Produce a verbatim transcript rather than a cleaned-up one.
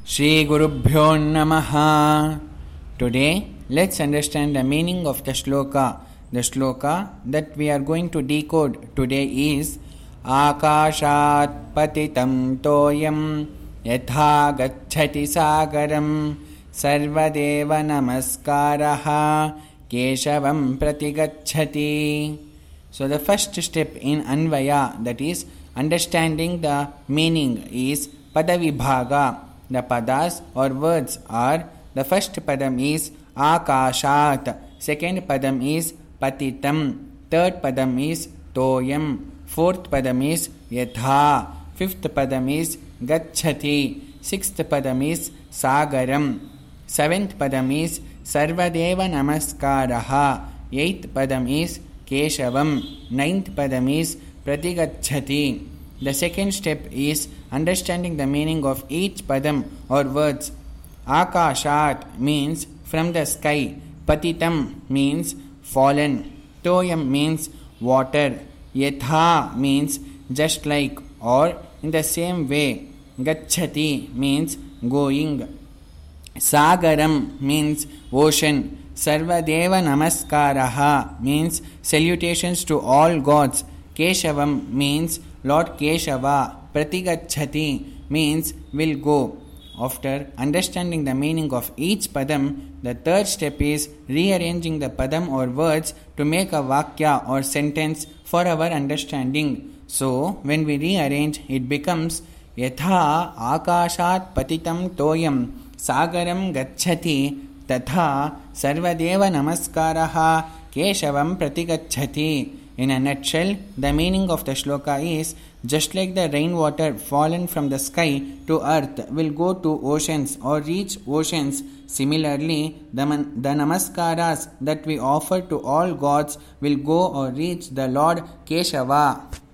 Shri Gurubhyo Namaha. Today, let's understand the meaning of the shloka. The shloka that we are going to decode today is Akashat patitam toyam yatha gacchati sagaram sarvadeva namaskaraha keshavam pratigacchati. So the first step in Anvaya, that is understanding the meaning, is Padavibhaga. The padas or words are: the first padam is Akashat, second padam is Patitam, third padam is Toyam, fourth padam is Yatha, fifth padam is Gacchati, sixth padam is Sagaram, seventh padam is Sarvadeva Namaskaraha, eighth padam is Keshavam, ninth padam is Pratigacchati. The second step is understanding the meaning of each padam or words. Akashat means from the sky, Patitam means fallen, Toyam means water, Yatha means just like or in the same way, Gacchati means going, Sagaram means ocean, Sarvadeva Namaskaraha means salutations to all gods, Keshavam means Lord Keshava, Pratigacchati means will go. After understanding the meaning of each padam, the third step is rearranging the padam or words to make a vakya or sentence for our understanding. So, when we rearrange, it becomes Yatha Akashat Patitam Toyam Sagaram Gacchati Tatha Sarvadeva Namaskaraha Keshavam Pratigacchati. In a nutshell, the meaning of the shloka is: just like the rainwater fallen from the sky to earth will go to oceans or reach oceans, similarly, the, man, the namaskaras that we offer to all gods will go or reach the Lord Keshava.